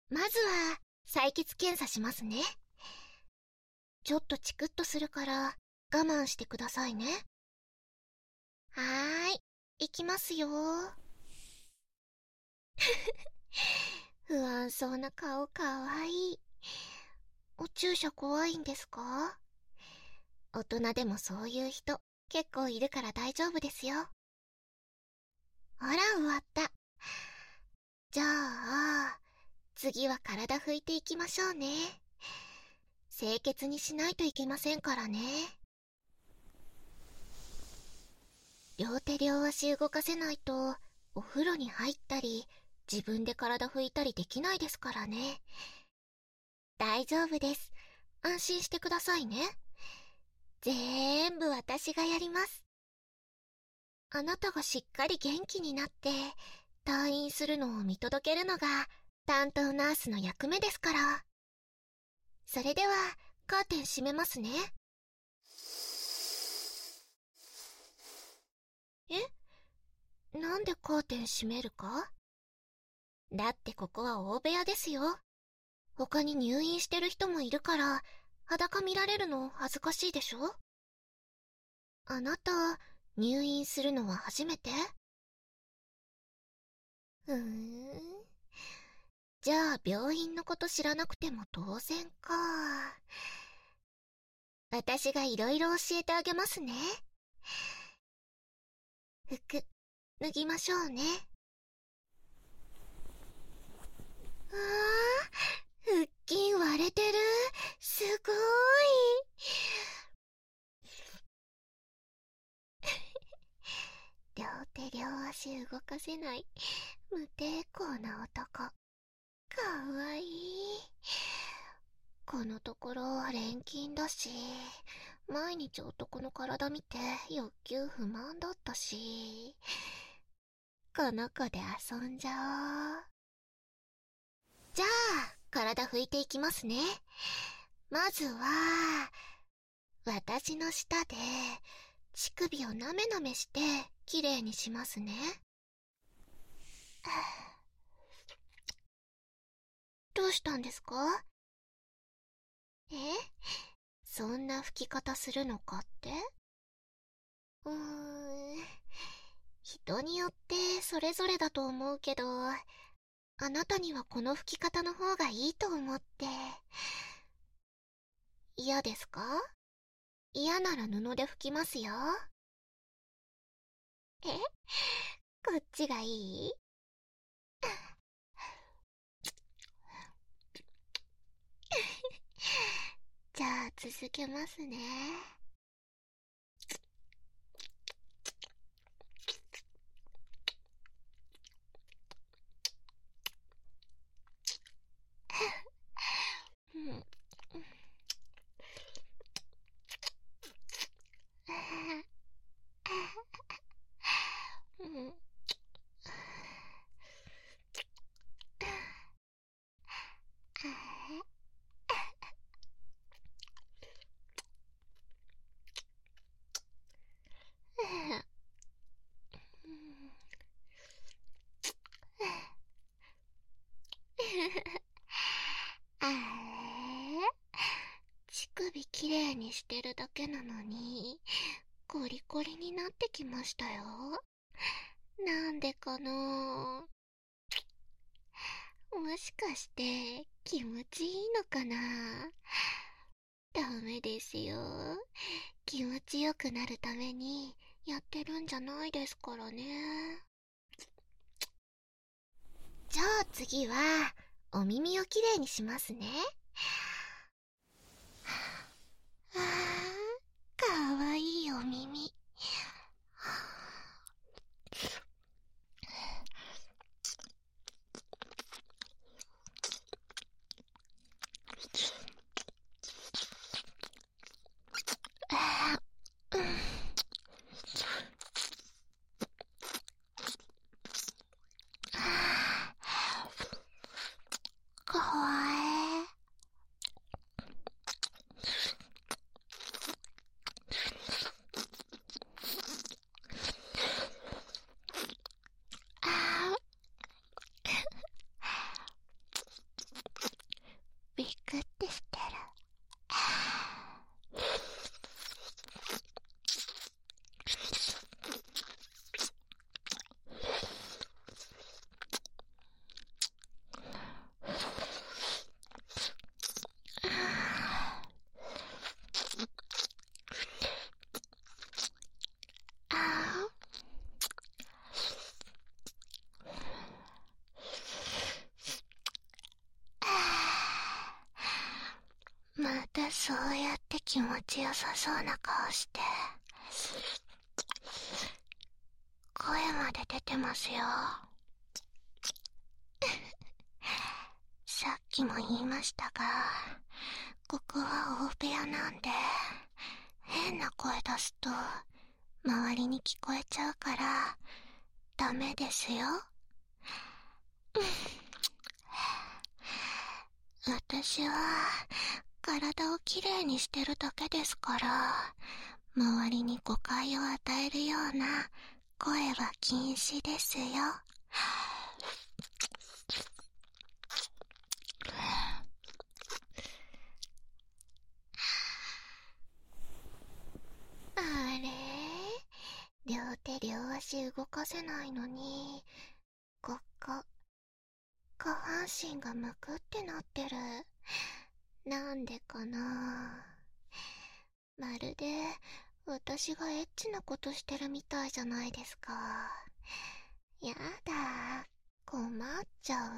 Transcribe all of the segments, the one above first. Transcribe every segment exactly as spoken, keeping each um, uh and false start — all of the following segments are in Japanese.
まずは採血検査しますね。ちょっとチクッとするから我慢してくださいね。はーい、行きますよ。不安そうな顔かわいい。お注射怖いんですか？大人でもそういう人結構いるから大丈夫ですよ。ほら終わった。じゃあ次は体拭いていきましょうね。清潔にしないといけませんからね。両手両足動かせないとお風呂に入ったり自分で体拭いたりできないですからね。大丈夫です。安心してくださいね。ぜーんぶ私がやります。あなたがしっかり元気になって退院するのを見届けるのが担当ナースの役目ですから。それではカーテン閉めますね。え？なんでカーテン閉めるか？だってここは大部屋ですよ。他に入院してる人もいるから裸見られるの恥ずかしいでしょ？あなた入院するのは初めて？ふーん。じゃあ病院のこと知らなくても当然か。私がいろいろ教えてあげますね。服脱ぎましょうね。あー、腹筋割れてる。すごーい。両手両足動かせない無抵抗な男。かわいい。このところ錬金だし、毎日男の体見て欲求不満だったし、この子で遊んじゃおう。じゃあ体拭いていきますね。まずは私の舌で乳首をなめなめしてきれいにしますね。どうしたんですか？え？そんな吹き方するのかって？うーん、人によってそれぞれだと思うけど、あなたにはこの吹き方の方がいいと思って。嫌ですか？嫌なら布で拭きますよ。え？こっちがいい？じゃあ続けますね。うんうんあれ？乳首きれいにしてるだけなのにコリコリになってきましたよ。なんでかな？もしかして気持ちいいのかな？ダメですよ。気持ちよくなるためにやってるんじゃないですからね。じゃあ次はお耳をきれいにしますね。あー、かわいいお耳。あー、うん、かわいい。 ビクってしてる。またそうやって気持ちよさそうな顔して声まで出てますよ。さっきも言いましたが、ここは大部屋なんで変な声出すと周りに聞こえちゃうからダメですよ。私は体をきれいにしてるだけですから、周りに誤解を与えるような声は禁止ですよ。あれ？両手両足動かせないのに、ここ、下半身がむくってなってる。なんでかな。まるで私がエッチなことしてるみたいじゃないですか。やだ、困っちゃう。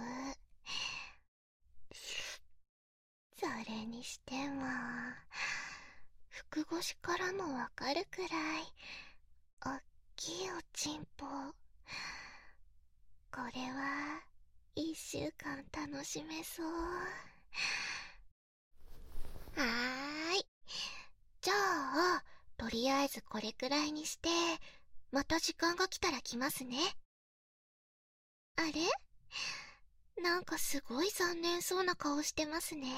それにしても服越しからもわかるくらいおっきいおちんぽ。これは一週間楽しめそう。はーい、じゃあとりあえずこれくらいにして、また時間が来たら来ますね。あれ？なんかすごい残念そうな顔してますね。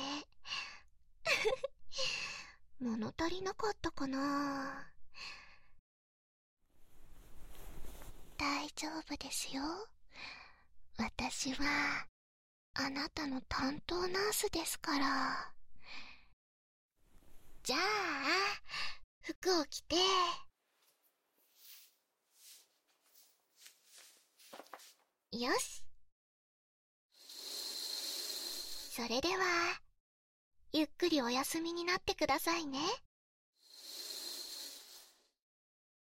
物足りなかったかな。大丈夫ですよ。私はあなたの担当ナースですから。じゃあ服を着て。よし。それではゆっくりお休みになってくださいね。